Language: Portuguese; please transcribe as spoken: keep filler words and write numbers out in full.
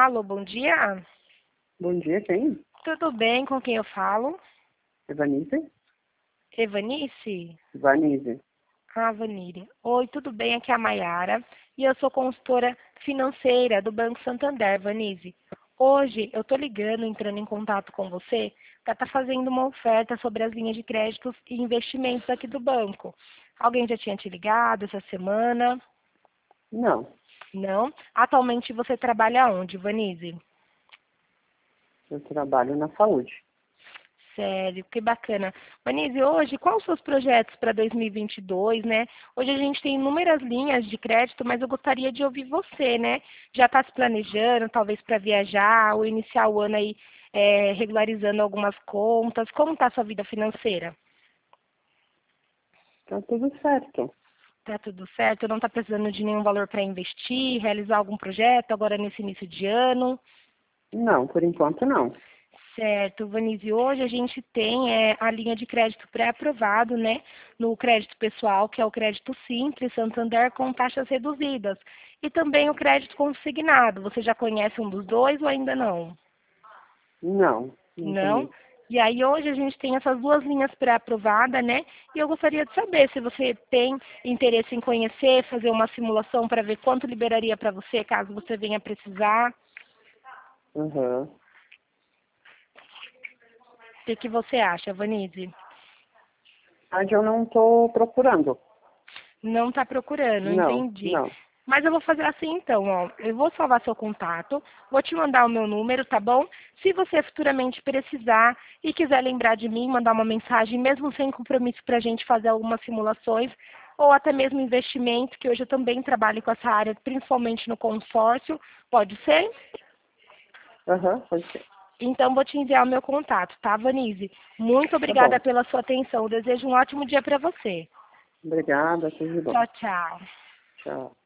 Alô, bom dia. Bom dia, quem? Tudo bem? Com quem eu falo? Evanice? Evanice? Vanise. Ah, Vanille. Oi, tudo bem? Aqui é a Maiara e eu sou consultora financeira do Banco Santander, Vanise. Hoje eu estou ligando, entrando em contato com você para estar fazendo uma oferta sobre as linhas de créditos e investimentos aqui do banco. Alguém já tinha te ligado essa semana? Não, Não? Atualmente você trabalha onde, Vanise? eu trabalho na saúde. Sério, que bacana. Vanise, hoje, quais os seus projetos para dois mil e vinte e dois, né? Hoje a gente tem inúmeras linhas de crédito, mas eu gostaria de ouvir você, né? Já está se planejando, talvez para viajar, ou iniciar o ano aí é, regularizando algumas contas. Como está a sua vida financeira? Tá tudo certo. Tá tudo certo? Não está precisando de nenhum valor para investir, realizar algum projeto agora nesse início de ano? Não, por enquanto não. Certo, Vanise, hoje a gente tem é, a linha de crédito pré-aprovado, né, no crédito pessoal, que é o crédito simples, Santander, com taxas reduzidas. E também o crédito consignado. Você já conhece um dos dois ou ainda não? Não, não Não? conheço. E aí hoje a gente tem essas duas linhas pré-aprovadas, né? E eu gostaria de saber se você tem interesse em conhecer, fazer uma simulação para ver quanto liberaria para você, caso você venha precisar. Aham. O que, que você acha, Vanise? Mas eu não estou procurando. Não está procurando, Não, entendi. não. Mas eu vou fazer assim então, ó. Eu vou salvar seu contato, vou te mandar o meu número, tá bom? Se você futuramente precisar e quiser lembrar de mim, mandar uma mensagem, mesmo sem compromisso para a gente fazer algumas simulações, ou até mesmo investimento, que hoje eu também trabalho com essa área, principalmente no consórcio, pode ser? Aham, pode ser. Então vou te enviar o meu contato, tá, Vanise? Muito Tá obrigada bom. pela sua atenção. Eu desejo um ótimo dia para você. Obrigada, tudo de bom. Tchau, tchau. Tchau.